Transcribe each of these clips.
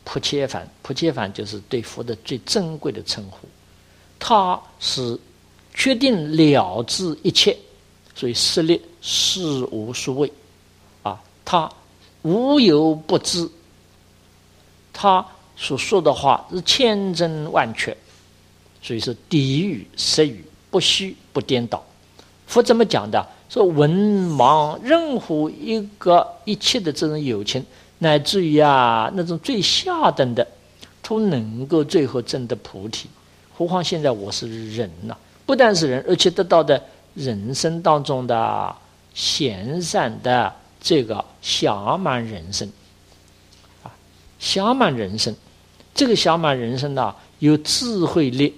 普切梵，普切梵就是对佛的最珍贵的称呼。他是决定了知一切，所以实力事无所谓啊，他无有不知，他所说的话是千真万确，所以是底语实语，不虚不颠倒。佛怎么讲的？说文盲任何一切的这种有情，乃至于那种最下等的，都能够最后证得菩提。何况现在我是人不但是人，而且得到的人生当中的贤善的这个暇满人生暇满人生，这个暇满人生有智慧力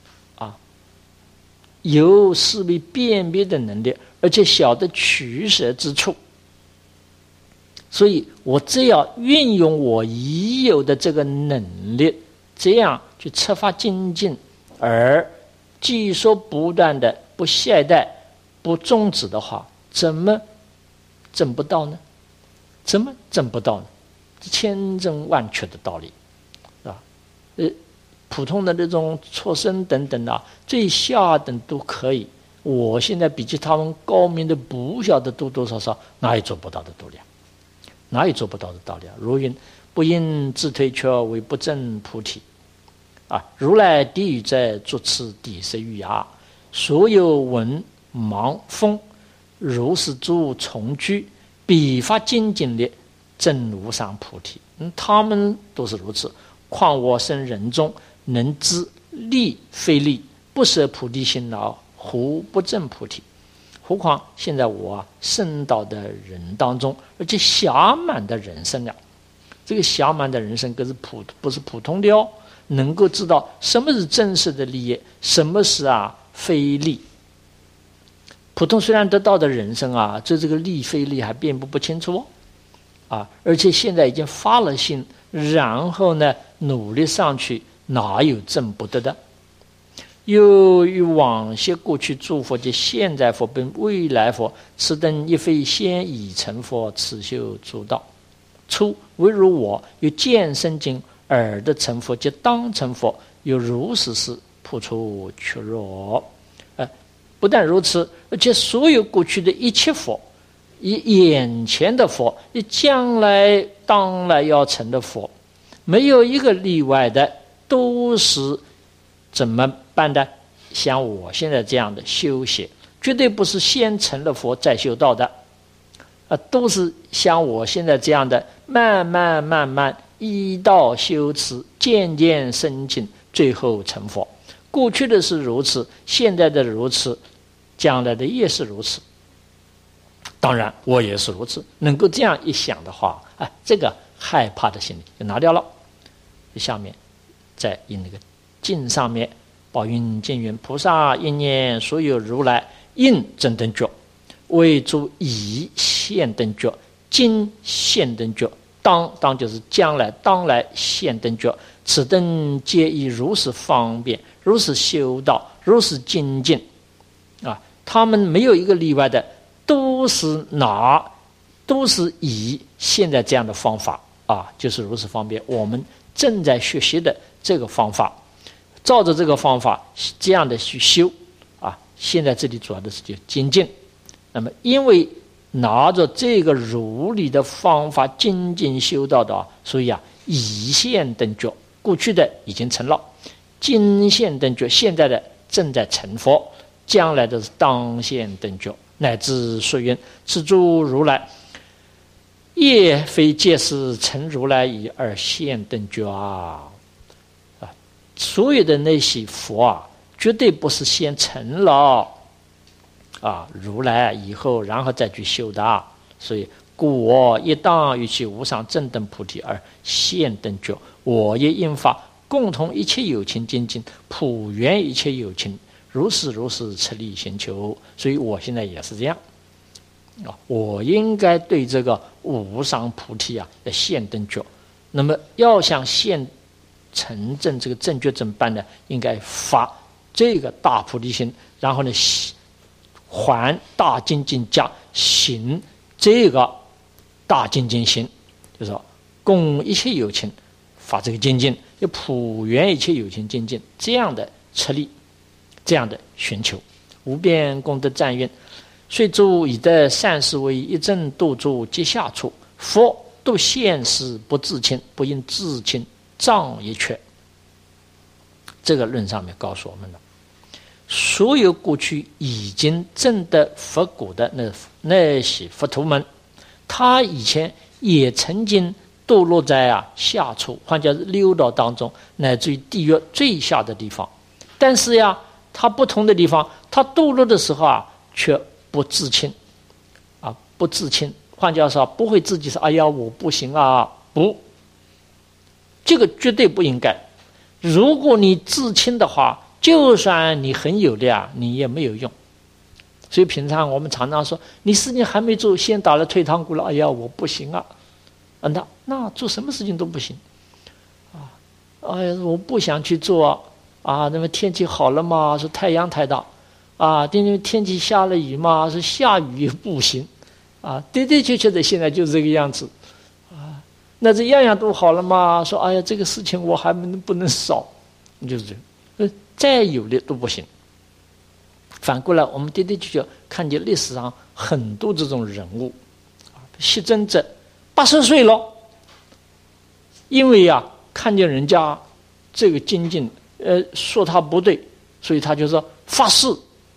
有思维辨别的能力，而且晓得取舍之处。所以我只要运用我已有的这个能力，这样去策发精进，而继续不断的不懈怠不终止的话，怎么证不到呢？怎么证不到呢？这千真万确的道理普通的那种畜生等等最下等都可以，我现在比起他们高明的不晓得多少，哪有做不到的道理哪有做不到的道理如云不因自推却为不证菩提如来地狱在作此第十语所有文盲风如是诸从居，彼发精进力证无上菩提。他们都是如此，况我生人中，能知利非利，不舍菩提心胡不证菩提？何况现在我生到的人当中，而且暇满的人生这个暇满的人生可是不是普通的能够知道什么是真实的利益，什么是非利。普通虽然得到的人生这个利非利还辨不清楚而且现在已经发了心，然后呢努力上去，哪有证不得的？又与往昔过去诸佛及现在佛并未来佛，此等亦非先已成佛，此修诸道。初唯如我有见身经尔的成佛，即当成佛，有如是事破除却弱。不但如此，而且所有过去的一切佛，以眼前的佛，以将来当来要成的佛，没有一个例外的，都是怎么办的？像我现在这样的修习，绝对不是先成了佛再修道的都是像我现在这样的慢慢依道修持，渐渐深进，最后成佛。过去的是如此，现在的如此，将来的也是如此。当然我也是如此，能够这样一想的话这个害怕的心理就拿掉了。下面在那个经上面，宝云经云菩萨应念所有如来应真等觉，为诸已现等觉，今现等觉，当就是将来当来现等觉，此等皆以如是方便，如是修道，如是精进他们没有一个例外的，都是以现在这样的方法就是如此方便。我们正在学习的这个方法，照着这个方法这样的去修现在这里主要的是就精进。那么因为拿着这个如理的方法精进修道的所以已现等觉，过去的已经成了，今现等觉，现在的正在成佛，将来的是当现等觉，乃至说云此诸如来业非借是成如来已而现等觉所有的那些佛绝对不是先成了如来以后然后再去修的所以故我亦当于其无上正等菩提而现等觉，我也应发共同一切有情精进，普圆一切有情，如是持力行求。所以我现在也是这样我应该对这个无上菩提要现等觉。那么要想现成正这个正觉怎么办呢？应该发这个大菩提心，然后呢还大精进加行这个大精进心，就是说供一切有情发这个精进，要普圆一切有情精进，这样的吃力，这样的寻求。无边功德赞愿，虽诸以得善事为一正度诸阶下处，佛度现世不自轻，不因自轻障一缺。这个论上面告诉我们了，所有过去已经证得佛果的那些佛徒们，他以前也曾经堕落在下处，换叫六道当中，乃至于地狱最下的地方。但是他不同的地方，他堕落的时候却不自轻不自轻，换句话说，不会自己说哎呀我不行不，这个绝对不应该。如果你自轻的话，就算你很有力你也没有用。所以平常我们常常说，你事情还没做，先打了退堂鼓了，哎呀我不行那做什么事情都不行哎呀我不想去做那么天气好了嘛，说太阳太大因为天气下了雨嘛，说下雨也不行的确确的现在就是这个样子那这样样都好了嘛，说哎呀这个事情我还不能少，就是这再有力都不行。反过来我们的确看见历史上很多这种人物，习真者80岁了，因为看见人家这个精进说他不对，所以他就说发誓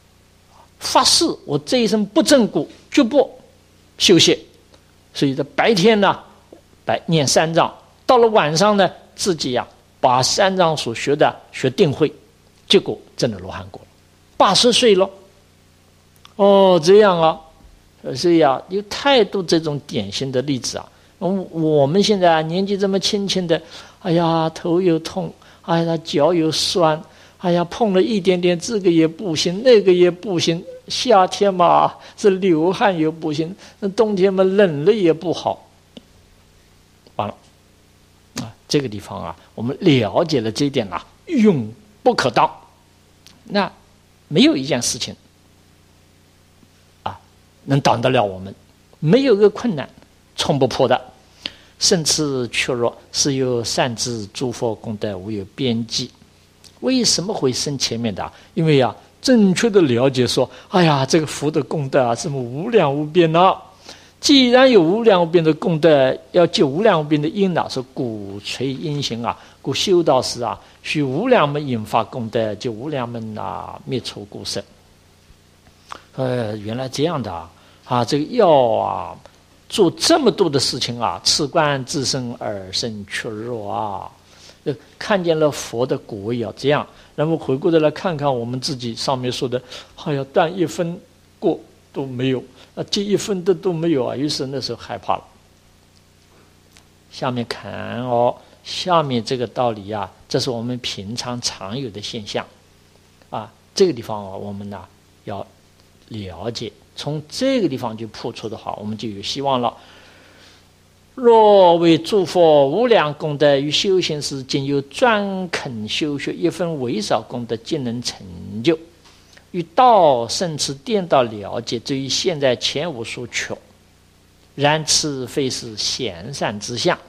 我这一生不正果，绝不修习。所以在白天念三藏，到了晚上呢自己把三藏所学的学定慧，结果证了罗汉果，80岁了这样所以有太多这种典型的例子我们现在年纪这么轻轻的，哎呀头又痛，哎呀脚又酸，哎呀碰了一点点这个也不行那个也不行，夏天嘛是流汗也不行，那冬天嘛冷了也不好。完了这个地方我们了解了这一点永不可当。那没有一件事情能挡得了我们，没有个困难冲不破的。甚至却若是有善知诸佛功德无有边际。为什么会生前面的？因为正确的了解说，哎呀这个佛的功德什么无量无边既然有无量无边的功德，要救无量无边的因说鼓吹因行故修道时须无量门引发功德，就无量门灭除故生。原来这样的这个要做这么多的事情此观自身而生却弱看见了佛的果位这样，然后回过头来看看我们自己上面说的，哎呀断一分过都没有接一分的都没有于是那时候害怕了。下面看下面这个道理这是我们平常常有的现象这个地方我们要了解，从这个地方就破除的话，我们就有希望了。若为诸佛无量功德与修行时，仅有专肯修学一分微少功德，竟能成就，与道甚至颠倒了解，至于现在前无所求。然此非是显善之相，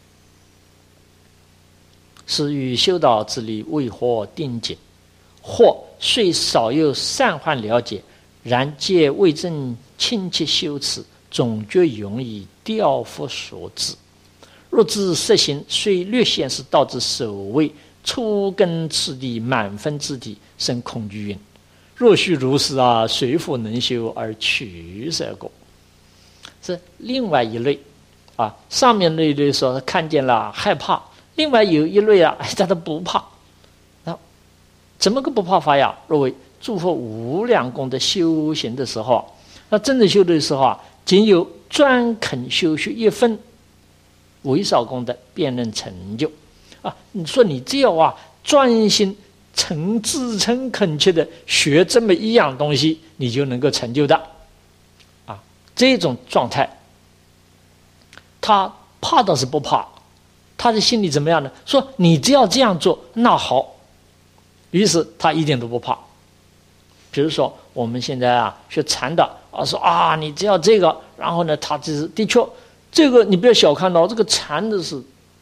是与修道之理为何定解？或虽少有善幻了解，然借为正亲切修持，总觉容易调伏所致。若知实行，虽略显是道之首位，初根次第满分之地，生恐惧云。若须如是谁复能修而取舍果？是另外一类上面那一类说看见了害怕，另外有一类他都不怕。怎么个不怕法呀？若为诸佛无量功德修行的时候，那真正修的时候仅有专肯修学一分微少功德，便能成就你说你只要专心自诚恳切的学这么一样东西，你就能够成就的这种状态。他怕倒是不怕，他的心里怎么样呢？说你只要这样做那好，于是他一点都不怕。比如说我们现在学禅的说你只要这个，然后呢他就是的确这个你不要小看这个禅的是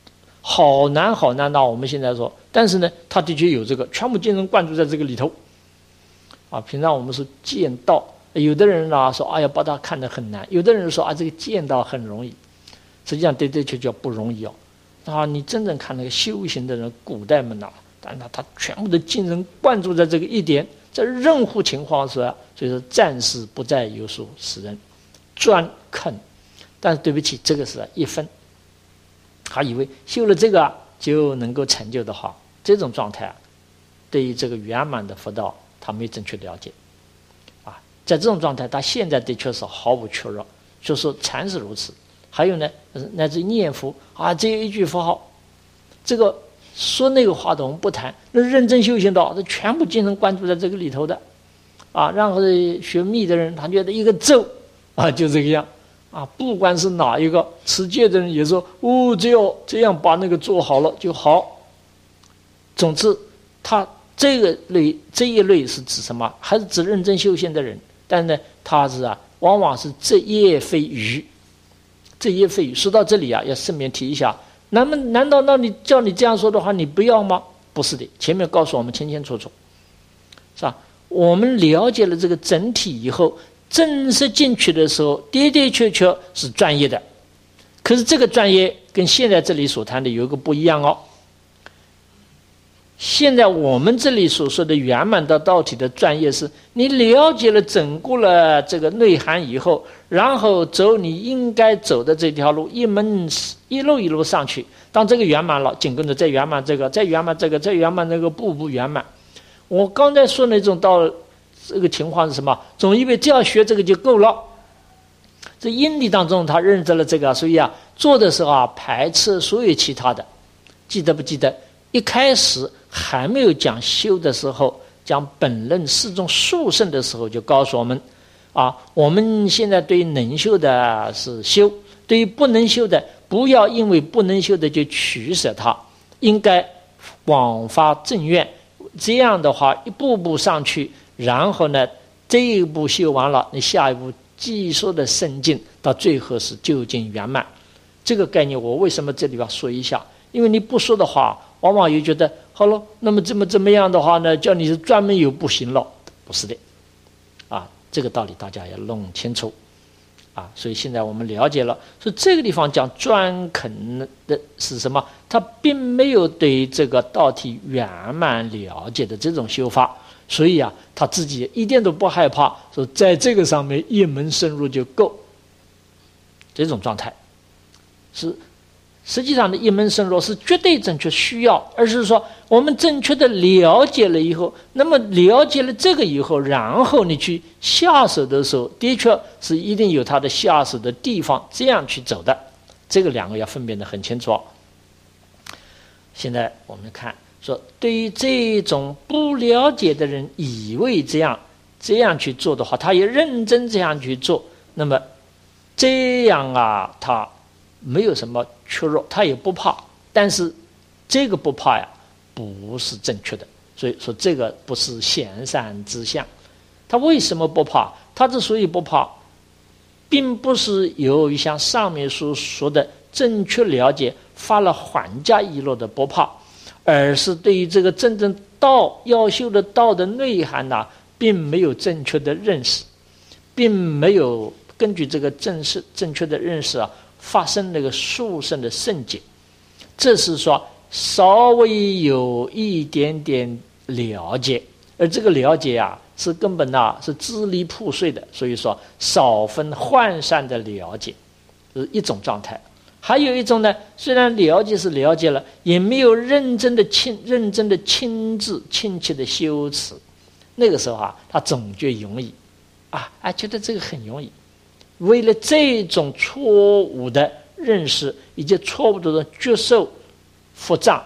好难好难呐！我们现在说，但是呢，他的确有这个，全部精神灌注在这个里头。啊，平常我们说见道，有的人呢说，哎呀，把它看得很难；有的人说啊，这个见道很容易。实际上，的确叫不容易哦。啊，你真正看那个修行的人，古代们呐，但他全部的精神灌注在这个一点，在任何情况下，所以说暂时不再有所使人专肯。但是对不起，这个是一分。他以为修了这个就能够成就的话，这种状态对于这个圆满的佛道，他没有正确了解。啊，在这种状态，他现在的确是毫无缺弱，就说禅是如此。还有呢，乃至念佛啊，只有一句佛号，这个说那个话的我们不谈，那认真修行的，这全部精神关注在这个里头的，啊，然后学密的人，他觉得一个咒啊就这个样，啊，不管是哪一个持戒的人也说，哦，只要这样把那个做好了就好。总之，他这一类是指什么？还是指认真修行的人？但是呢，他是往往是职业非愚。这业非语说到这里要顺便提一下，难道那你叫你这样说的话，你不要吗？不是的，前面告诉我们清清楚楚，是吧？我们了解了这个整体以后，正式进去的时候，的的确确是专业的。可是这个专业跟现在这里所谈的有一个不一样哦。现在我们这里所说的圆满到道体的专业，是你了解了整个了这个内涵以后，然后走你应该走的这条路，一路一路上去。当这个圆满了，紧跟着再圆满这个，再圆满这个，再圆满那个，步步圆满。我刚才说那种到这个情况是什么？总以为只要学这个就够了。这因地当中他认知了这个，所以做的时候排斥所有其他的。记得不记得？一开始还没有讲修的时候，讲本论四众殊胜的时候，就告诉我们我们现在对于能修的是修，对于不能修的，不要因为不能修的就取舍它，应该广发正愿。这样的话，一步步上去，然后呢，这一步修完了，你下一步继续的深进，到最后是究竟圆满。这个概念我为什么这里要说一下？因为你不说的话，往往又觉得好了，那么怎么样的话呢？叫你是专门有不行了，不是的，这个道理大家要弄清楚，所以现在我们了解了，所以这个地方讲专肯的是什么？他并没有对这个道体圆满了解的这种修法，所以他自己一点都不害怕，说在这个上面一门深入就够，这种状态是。实际上的一门深入是绝对正确需要，而是说我们正确的了解了以后，那么了解了这个以后，然后你去下手的时候，的确是一定有它的下手的地方，这样去走的。这个两个要分辨得很清楚。现在我们看说，对于这种不了解的人，以为这样去做的话，他也认真这样去做，那么这样他没有什么缺弱，他也不怕，但是这个不怕不是正确的，所以说这个不是贤善之相。他为什么不怕？他之所以不怕，并不是由于像上面所说的正确了解发了缓加一落的不怕，而是对于这个真正道要修的道的内涵并没有正确的认识，并没有根据这个正确的认识发生那个殊胜的圣解。这是说稍微有一点点了解，而这个了解是根本是支离破碎的，所以说少分涣散的了解是一种状态。还有一种呢，虽然了解是了解了，也没有认真的亲自亲切的修持，那个时候他总觉容易觉得这个很容易。为了这种错误的认识以及错误的接受腹胀，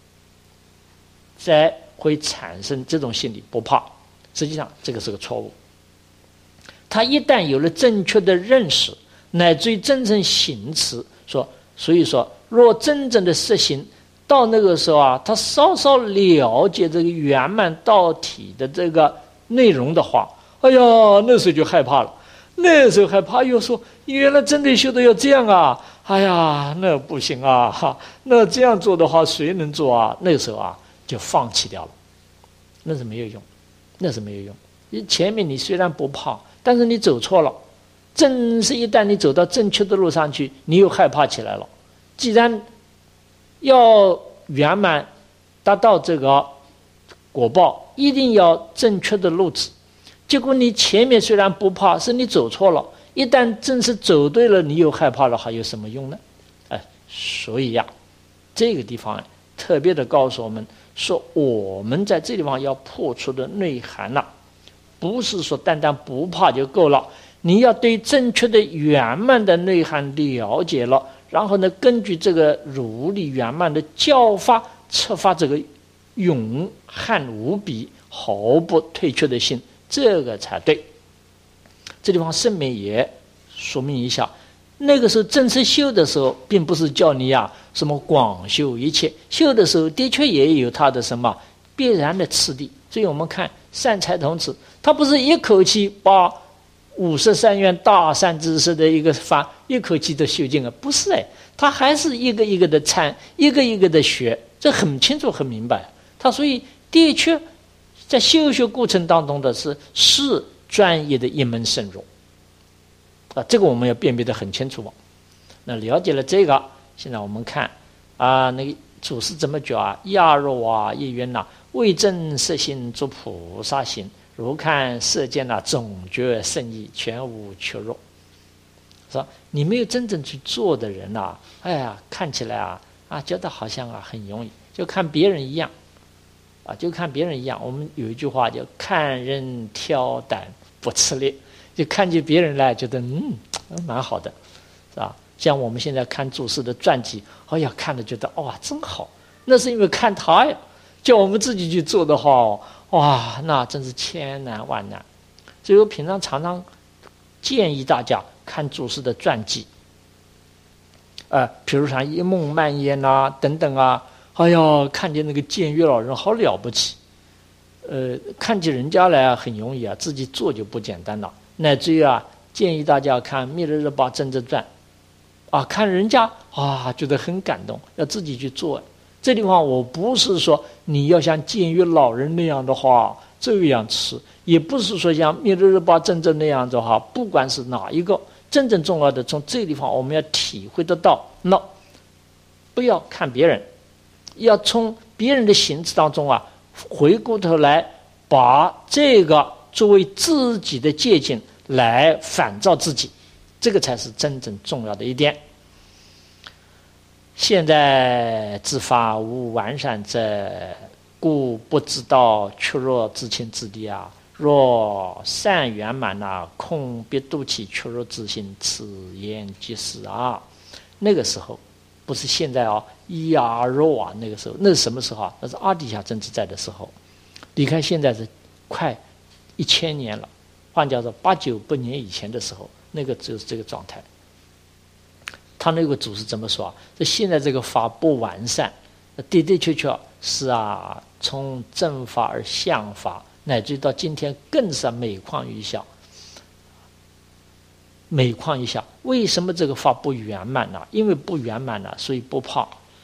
才会产生这种心理不怕。实际上这个是个错误。他一旦有了正确的认识，乃至于真正行持，所以说若真正的实行到那个时候他稍稍了解这个圆满道体的这个内容的话，哎呀，那时候就害怕了。 那时候害怕，又说原来真的修的要这样啊！哎呀，那不行啊！哈，那这样做的话，谁能做啊？那个时候啊，就放弃掉了，那是没有用，那是没有用。前面你虽然不怕，但是你走错了。正是一旦你走到正确的路上去，你又害怕起来了。既然要圆满达到这个果报，一定要正确的路子。结果你前面虽然不怕，是你走错了。一旦正是走对了，你又害怕了，还有什么用呢？所以呀，这个地方特别的告诉我们说，我们在这地方要破除的内涵了，不是说单单不怕就够了。你要对正确的圆满的内涵了解了，然后呢，根据这个如理圆满的教法，策发这个勇悍无比、毫不退却的心，这个才对。这地方圣明也说明一下，那个时候正式修的时候，并不是叫你什么广修一切，修的时候的确也有它的什么必然的次第。所以我们看善财童子，他不是一口气把53愿大善知识的一个法一口气的修尽了，不是他还是一个一个的参，一个一个的学，这很清楚很明白。他所以的确在修学过程当中的是专业的一门深入这个我们要辨别得很清楚。那了解了这个，现在我们看那个祖师怎么讲亚若一云为正色心作菩萨行，如看世间总觉圣意，全无缺弱。说你没有真正去做的人看起来觉得好像很容易，就看别人一样就看别人一样。我们有一句话叫看人挑担不吃力，就看见别人来觉得蛮好的，是吧？像我们现在看祖师的传记，看了觉得哇真好，那是因为看他呀。叫我们自己去做的话，哇，那真是千难万难。所以我平常常常建议大家看祖师的传记，比如像一梦漫烟等等看见那个监狱老人好了不起，看起人家来很容易自己做就不简单了。乃至于建议大家看《密勒日巴真正传》看人家觉得很感动，要自己去做。这地方我不是说你要像监狱老人那样的话这样吃，也不是说像密勒日巴真正那样的话，不管是哪一个，真正重要的从这个地方我们要体会得到。那不要看别人，要从别人的行持当中回过头来把这个作为自己的借鉴来反照自己，这个才是真正重要的一点。现在之法无完善者，故不知道缺弱自轻自低若善圆满恐必度其缺弱自心，此言即是那个时候不是现在亚若那个时候，那是什么时候那是阿底峡真自在的时候。离开现在是快1000年了，换叫做898年以前的时候，那个就是这个状态。他那个祖师怎么说这现在这个法不完善，的的确确是从正法而向法，乃至到今天更是每况愈下。每况愈下，为什么这个法不圆满呢？因为不圆满了，所以不怕，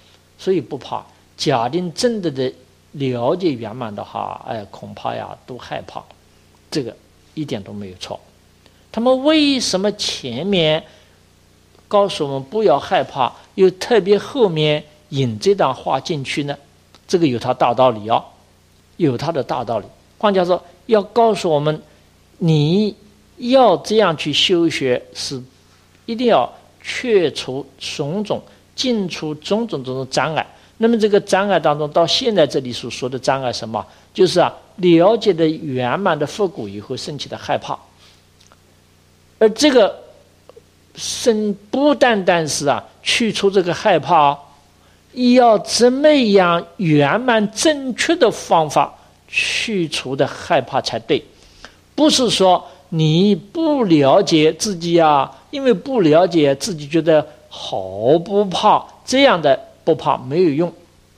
假定真的了解圆满的话，恐怕都害怕，这个一点都没有错。他们为什么前面告诉我们不要害怕，又特别后面引这段话进去呢？这个有它大道理有它的大道理。换句话说，要告诉我们，你要这样去修学，是一定要去除种种、尽除种种障碍。那么这个障碍当中，到现在这里所说的障碍什么？就是了解的圆满的佛果以后升起的害怕，而这个不单单是去除这个害怕要怎么样圆满正确的方法去除的害怕才对。不是说你不了解自己因为不了解自己觉得好不怕，这样的不怕没有用。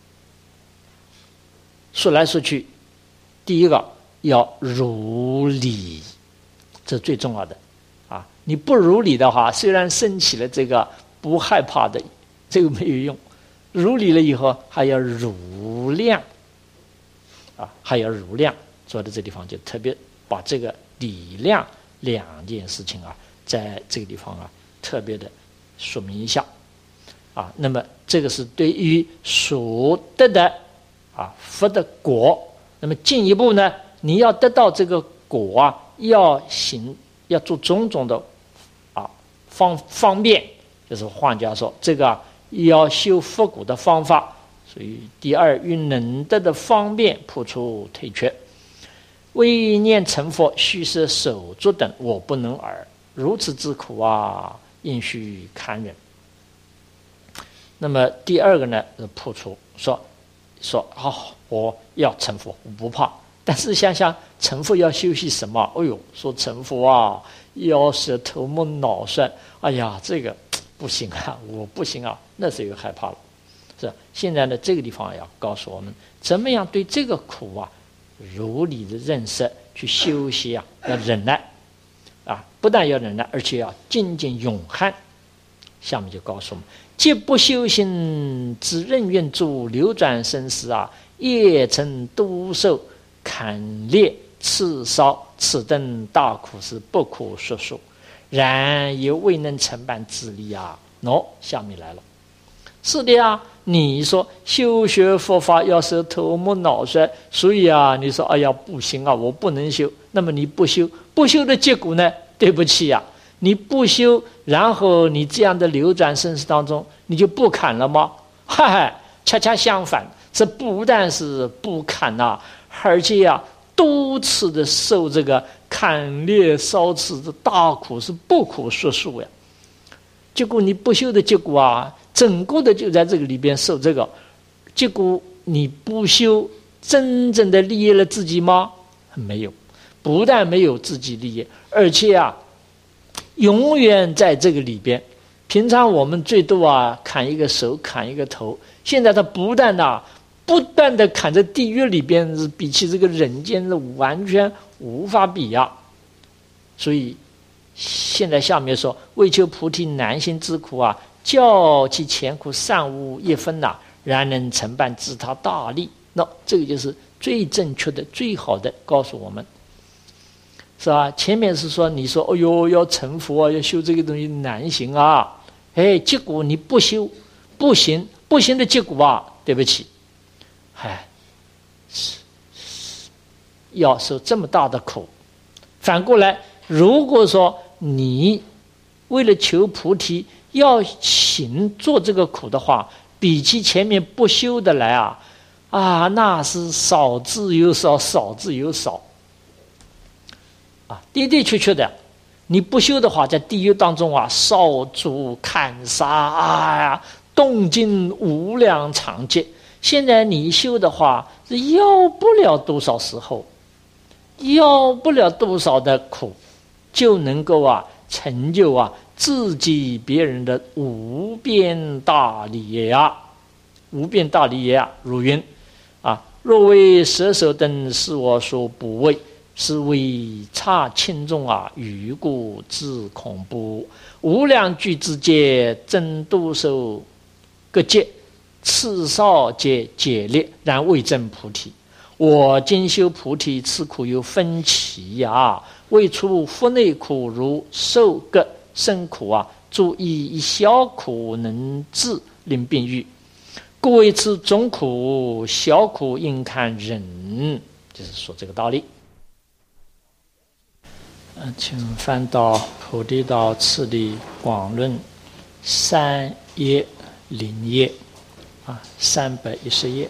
说来说去，第一个要如理，这最重要的你不如理的话，虽然升起了这个不害怕的，这个没有用。如理了以后，还要如量啊，还要如量。坐在这地方就特别把这个理量两件事情啊，在这个地方啊，特别的说明一下啊。那么这个是对于所得的啊佛的果。那么进一步呢，你要得到这个果啊，要做种种的啊方便，就是换句话说，这个要修佛果的方法。所以第二，于能得的方便破除退却。为念成佛，须摄手足等，我不能尔。如此之苦啊，应须堪忍。那么第二个呢，破除说我要成佛，我不怕。但是想想成佛要修习什么？说成佛啊，要是头目脑酸，哎呀，这个不行啊，我不行啊，那是又害怕了。是现在呢，这个地方要告诉我们，怎么样对这个苦啊，如理的认识，去修习啊，要忍耐啊，不但要忍耐，而且要精进勇悍。下面就告诉我们：既不修行，只任愿住流转生死啊，业成多受，砍裂刺烧，此等大苦是不可说数。然也未能成办自力啊！下面来了。是的呀，你说修学佛法要受头目脑衰，所以啊，你说哎呀不行啊，我不能修。那么你不修的结果呢？对不起呀，你不修，然后你这样的流转生死当中，你就不砍了吗？恰恰相反，这不但是不砍呐，而且啊，多次的受这个砍裂烧刺的大苦是不可说数呀。结果你不修的结果啊，整个的就在这个里边受这个，结果你不修，真正的利益了自己吗？没有，不但没有自己利益，而且啊，永远在这个里边。平常我们最多啊砍一个手，砍一个头，现在他不断的砍在地狱里边，比起这个人间是完全无法比呀。所以现在下面说，为求菩提难行之苦啊，教其前苦尚无一分呐，然能承办自他大利。这个就是最正确的、最好的告诉我们，是吧？前面是说你说要成佛啊，要修这个东西难行啊，结果你不修不行的结果啊，对不起，要受这么大的苦。反过来，如果说你为了求菩提要做这个苦的话，比起前面不修的来啊，那是少之又少，少之又少啊！的的确确的，你不修的话，在地狱当中啊，烧煮砍杀动静无量长劫。现在你修的话，是要不了多少时候，要不了多少的苦，就能够成就自己别人的无边大利业无边大利业如云若为舍手等，是我所不为，是为差轻重余故自恐怖。无量具之戒，真多受各戒，次少皆解裂，然未证菩提。我今修菩提，此苦有分歧未出腹内苦，如受各生苦注意一小苦能治，令病愈。故为此中苦小苦应堪忍，就是说这个道理。请翻到菩提道次第广论3页0页310页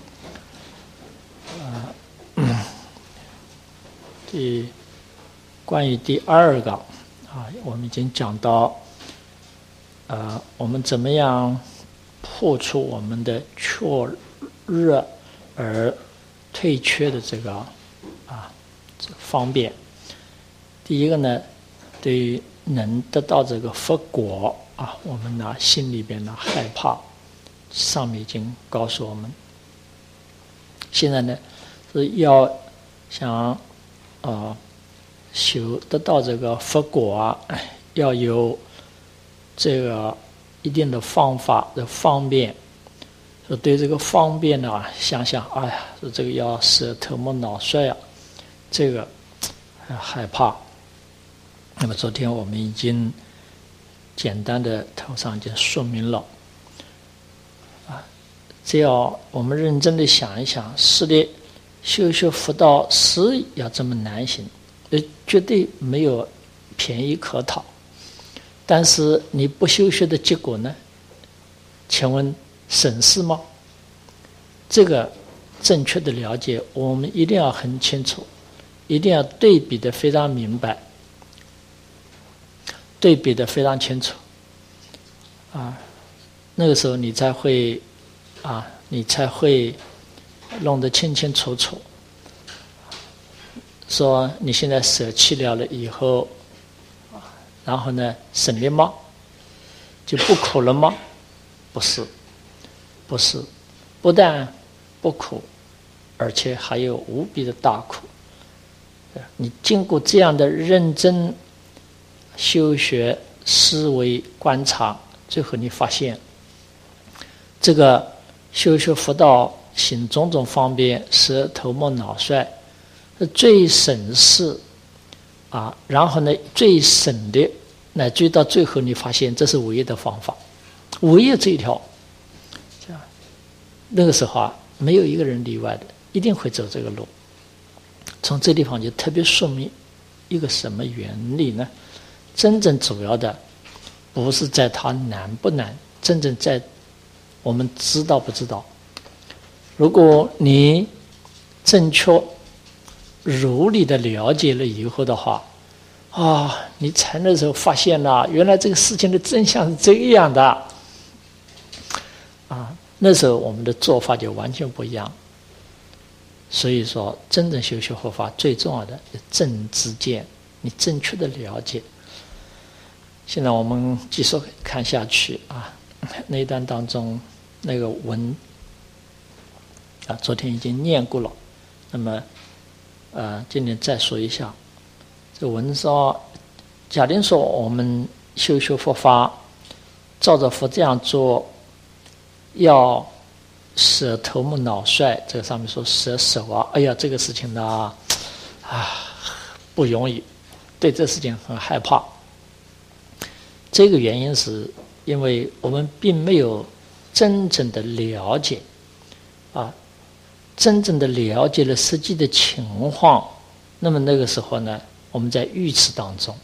关于第二个我们已经讲到我们怎么样破除我们的怯热而退却的这个方便。第一个呢，对于能得到这个佛果我们心里边害怕，上面已经告诉我们。现在呢是要想得到这个佛果要有这个一定的方法的方便。说对这个方便呢，想想，哎呀，说这个要舍头目脑衰啊，这个害怕。那么昨天我们已经简单的头上已经说明了啊，只要我们认真的想一想，是的，修学佛道是要这么难行，绝对没有便宜可讨。但是你不修学的结果呢？请问省事吗？这个正确的了解，我们一定要很清楚，一定要对比的非常明白，对比的非常清楚啊，那个时候你才会弄得清清楚楚。说你现在舍弃了以后，然后呢，省力吗？就不苦了吗？不是，不是，不但不苦，而且还有无比的大苦。你经过这样的认真修学、思维、观察，最后你发现，这个修学佛道、行种种方便，使头目脑衰，是最省事啊。然后呢，最省的，乃至于到最后，你发现这是唯一的方法，唯一这一条。这样，那个时候啊，没有一个人例外的，一定会走这个路。从这地方就特别说明一个什么原理呢？真正主要的不是在它难不难，真正在我们知道不知道。如果你正确如理的了解了以后的话，啊，你才那时候发现了，原来这个事情的真相是这样的啊！那时候我们的做法就完全不一样。所以说，真正修学佛法最重要的正知见，你正确的了解。现在我们继续看下去啊，那一段当中那个文啊，昨天已经念过了，那么今天再说一下。这个文说，假定说我们修学佛法，照着佛这样做，要舍头目脑衰，这个上面说舍手啊，哎呀，这个事情呢，不容易，对这事情很害怕。这个原因是因为我们并没有真正的了解啊，真正的了解了实际的情况。那么那个时候呢，我们在愚痴当中，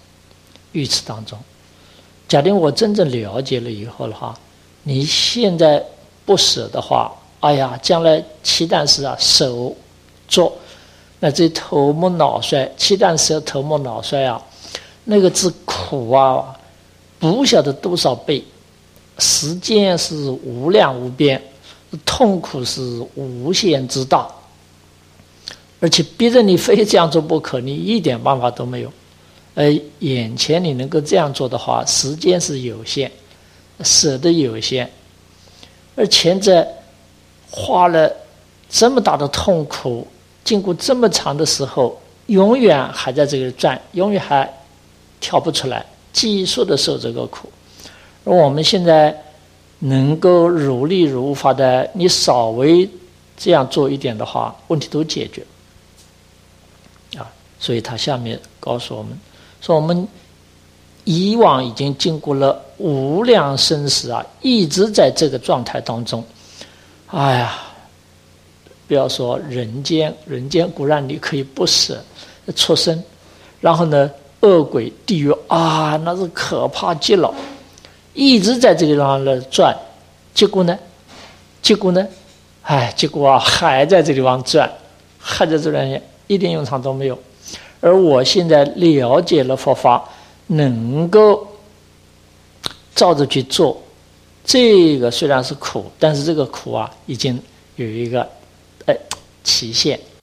假定我真正了解了以后的话，你现在不舍的话，哎呀，将来期旦时啊，手做，那这头目脑衰，期旦时头目脑衰啊，那个之苦啊，不晓得多少倍，时间是无量无边，痛苦是无限之大，而且逼着你非这样做不可，你一点办法都没有。眼前你能够这样做的话，时间是有限，舍得有限，而前者花了这么大的痛苦，经过这么长的时候，永远还在这里转，永远还跳不出来，继续的受这个苦。而我们现在能够如理如法的，你稍微这样做一点的话，问题都解决啊。所以他下面告诉我们说，我们以往已经经过了无量生死啊，一直在这个状态当中。哎呀，不要说人间固然你可以不舍，畜生，然后呢，恶鬼、地狱啊，那是可怕极了，一直在这个地方的转，结果呢，结果啊，还在这个地方转，还在这里一点用场都没有。而我现在了解了佛法，能够照着去做，这个虽然是苦，但是这个苦啊，已经有一个期限